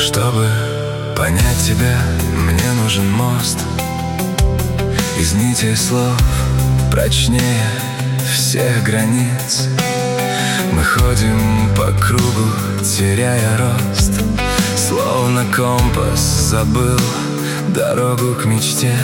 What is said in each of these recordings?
Чтобы понять тебя, мне нужен мост из нитей слов, прочнее всех границ. Мы ходим по кругу, теряя рост, словно компас забыл дорогу к мечте.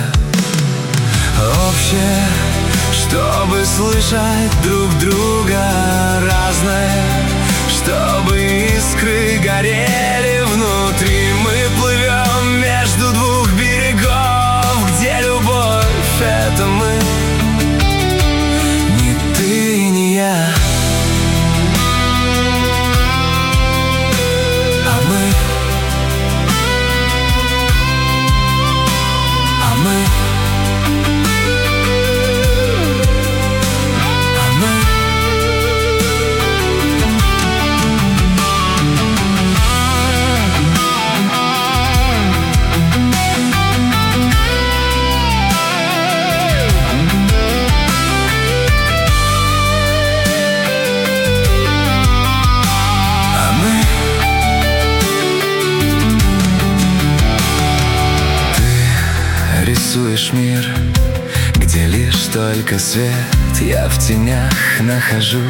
Общее, чтобы слышать друг друга разное, чтобы искры горели внутри. Мы плывем между двух берегов, где любовь — это мы, не ты и не я, а мы. Рисуешь мир, где лишь только свет, я в тенях нахожу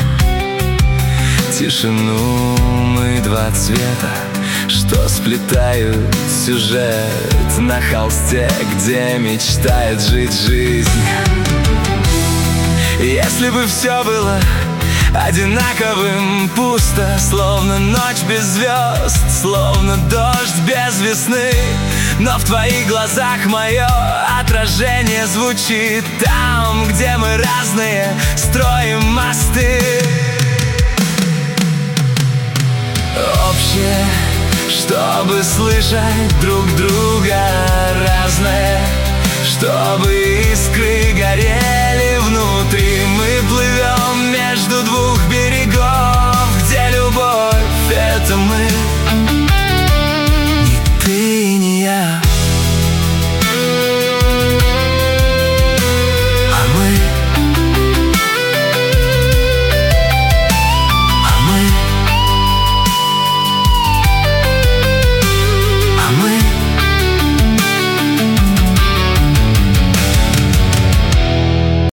тишину. Мы два цвета, что сплетают сюжет на холсте, где мечтает жить жизнь. Если бы все было одинаковым, пусто, словно ночь без звезд, словно дождь без весны. Но в твоих глазах мое отражение звучит там, где мы разные, строим мосты. Общее, чтобы слышать друг друга разное, чтобы искры горели